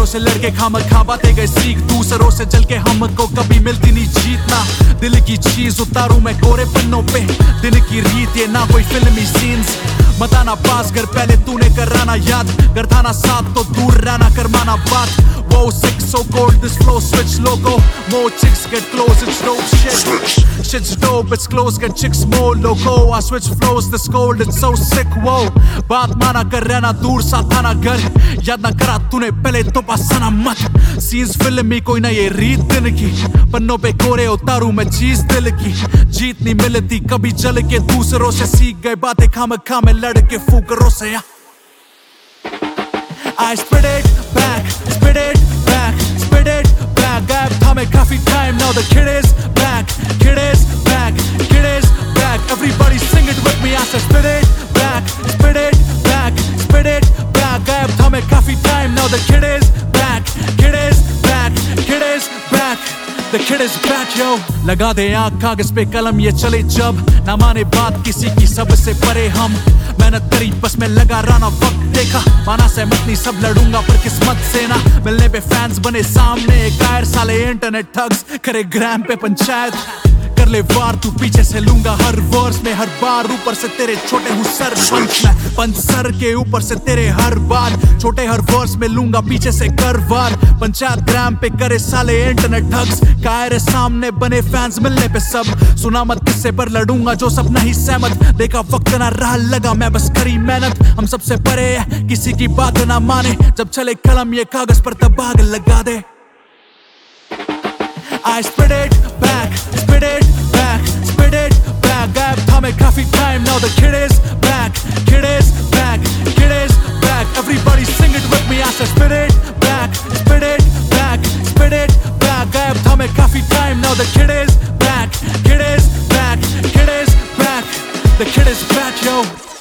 दूसरों से लड़के खामखा बातें गए सीख, दूसरों से जल के हमको कभी मिलती नहीं जीतना। दिल की चीज उतारूं मैं कोरे पन्नों पे, दिन की रीत ये ना कोई फिल्मी सीन्स। बताना पास घर पहले तूने कराना याद, कर था ना साथ तो दूर रहना कर माना बात। Whoa, sick, so cold, this flow switch loco. More chicks get close, it's dope shit. Shit's dope, it's close, get chicks more loco. I switch flows, this cold, it's so sick, whoa. बात माना कर रहना दूर साथ आना घर, याद ना करा तूने पहले तो बसाना मत। सीन्स फिल्मी कोई ना ये रीत दिन की, पन्नों पे कोरे उतारूं मैं चीज दिल की। जीत नहीं मिलती कभी जल के, दूसरों से सीख गए बातें खामखा में लड़ के फूकरों से। I spit it back, spit it back, spit it back. गायब था मैं काफी time, now the kid is back, kid is back, kid is back. Everybody sing it with me, I said spit it back, spit it back, spit it back. गायब था मैं काफी time, now the kid is back, kid is back, kid is back. The kid is back, yo. लगा दे आँख कागज पे कलम ये चले जब, ना माने बात किसी की सबसे परे हम। मेहनत करी बस मैं लगा राना वक्त देखा, माना सहमत नहीं सब लड़ूंगा पर किस्मत से ना। मिलने पे फैंस बने सामने कायर साले इंटरनेट ठग्स, करे ग्राम पे पंचायत। कर ले वार तू पीछे से लूंगा हर वर्स में हर बार, ऊपर से तेरे छोटे हूँ सर पंच में, पंच सर के ऊपर से तेरे हर बार। छोटे हर वर्स में लूंगा पीछे से कर वार, पंचायत ग्राम पे करे साले इंटरनेट ठग्स। कायरे सामने बने फैंस मिलने पे सब, सुना मत किससे पर लड़ूंगा जो सब नहीं सहमत। देखा वक्त ना रहा लगा मैं बस करी मेहनत, हम सबसे परे है किसी की बात ना माने। जब चले कलम ये कागज पर तब आग लगा दे। I spit it back, spit it back, spit it back. गायब था मैं काफी time, now the kid is back, kid is back, kid is back. Everybody sing it with me, I said spit it back, spit it back, spit it back. गायब था मैं काफी time, now the kid is back, kid is back, kid is back. The kid is back, yo.